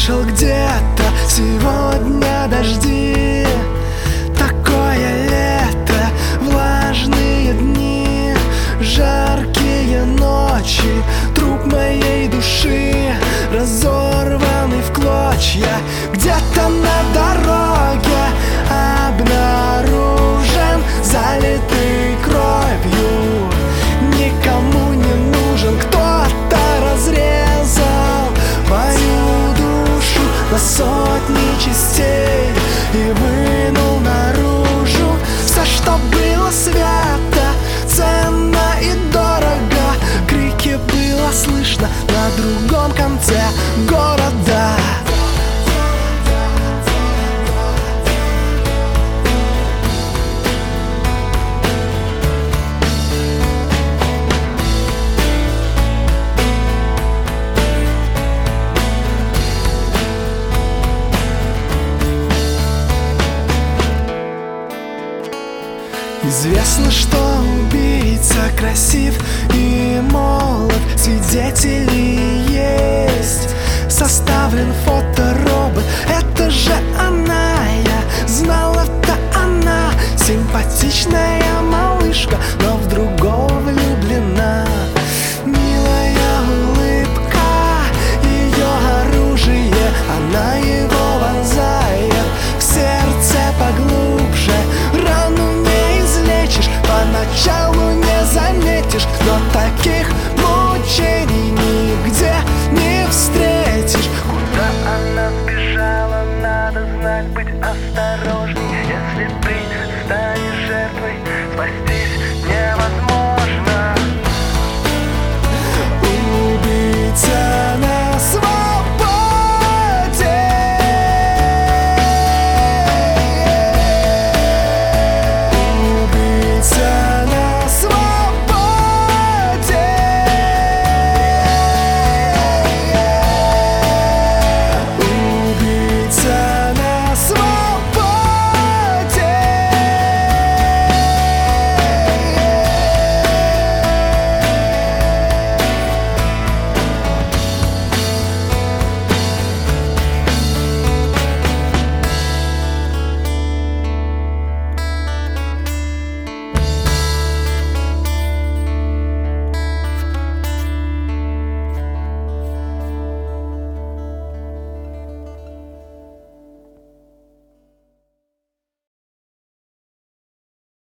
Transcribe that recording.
слышал где-то сегодня дожди. Такое лето, влажные дни, жаркие ночи, труп моей души, разорванный в клочья. Где-то на дороге обнаружен, залитый кровью, никому не нужен. Кто-то разрезал мою душу на сотни частей и вынул наружу все, что было свято, ценно и дорого. Крики было слышно на другом конце города. Известно, что убийца красив и молод, свидетели есть, составлен фоторобот. Это же она, я знала-то она, симпатичная малышка, но в другого влюблена. Милая улыбка, ее оружие, она его вонзает в сердце поглубже. Рану не излечишь, поначалу не заметишь, но таких мучений нигде не встретишь. Куда она сбежала, надо знать, быть осторожней. Если ты станешь жертвой, спастись